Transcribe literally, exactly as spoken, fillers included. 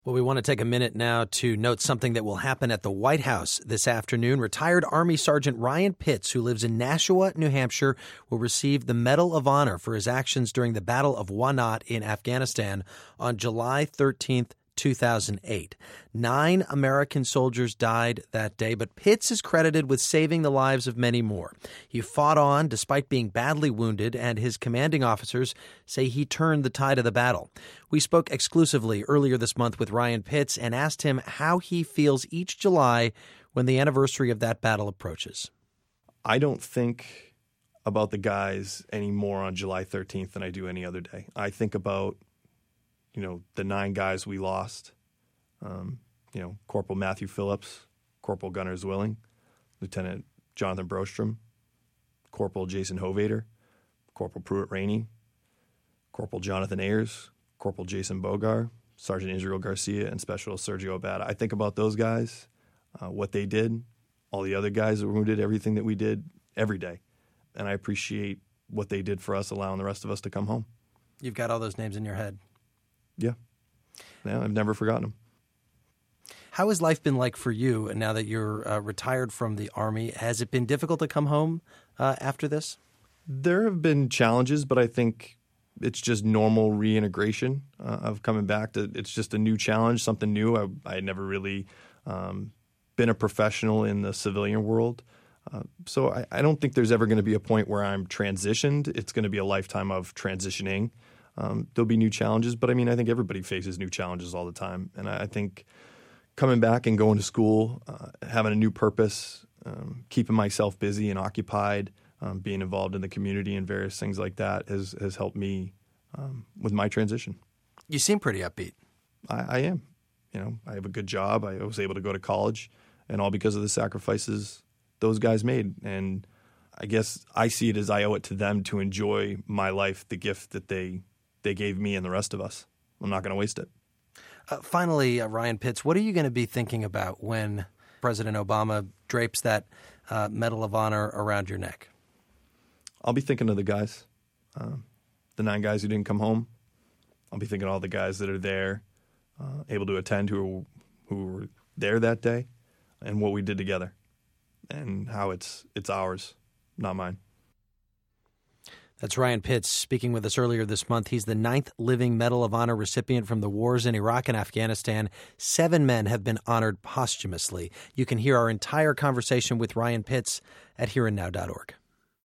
Well, we want to take a minute now to note something that will happen at the White House this afternoon. Retired Army Sergeant Ryan Pitts, who lives in Nashua, New Hampshire, will receive the Medal of Honor for his actions during the Battle of Wanat in Afghanistan on July thirteenth, two thousand eight. Nine American soldiers died that day, but Pitts is credited with saving the lives of many more. He fought on despite being badly wounded, and his commanding officers say he turned the tide of the battle. We spoke exclusively earlier this month with Ryan Pitts and asked him how he feels each July when the anniversary of that battle approaches. I don't think about the guys any more on July thirteenth than I do any other day. I think about you know, the nine guys we lost, um, you know, Corporal Matthew Phillips, Corporal Gunnar Zwilling, Lieutenant Jonathan Brostrom, Corporal Jason Hovater, Corporal Pruitt Rainey, Corporal Jonathan Ayers, Corporal Jason Bogar, Sergeant Israel Garcia, and Special Sergio Abada. I think about those guys, uh, what they did, all the other guys that were wounded, everything that we did every day. And I appreciate what they did for us, allowing the rest of us to come home. You've got all those names in your head. Yeah. Yeah, I've never forgotten them. How has life been like for you now that you're uh, retired from the Army? Has it been difficult to come home uh, after this? There have been challenges, but I think it's just normal reintegration uh, of coming back. To, it's just a new challenge, something new. I, I had never really um, been a professional in the civilian world. Uh, so I, I don't think there's ever going to be a point where I'm transitioned. It's going to be a lifetime of transitioning. Um, there'll be new challenges, but I mean, I think everybody faces new challenges all the time. And I, I think coming back and going to school, uh, having a new purpose, um, keeping myself busy and occupied, um, being involved in the community and various things like that has, has helped me um, with my transition. You seem pretty upbeat. I, I am. You know, I have a good job. I was able to go to college, and all because of the sacrifices those guys made. And I guess I see it as I owe it to them to enjoy my life, the gift that they they gave me and the rest of us. I'm not going to waste it. Uh, finally, uh, Ryan Pitts, what are you going to be thinking about when President Obama drapes that uh, Medal of Honor around your neck? I'll be thinking of the guys, uh, the nine guys who didn't come home. I'll be thinking of all the guys that are there, uh, able to attend, who who were there that day, and what we did together, and how it's it's ours, not mine. That's Ryan Pitts speaking with us earlier this month. He's the ninth living Medal of Honor recipient from the wars in Iraq and Afghanistan. Seven men have been honored posthumously. You can hear our entire conversation with Ryan Pitts at here and now dot org.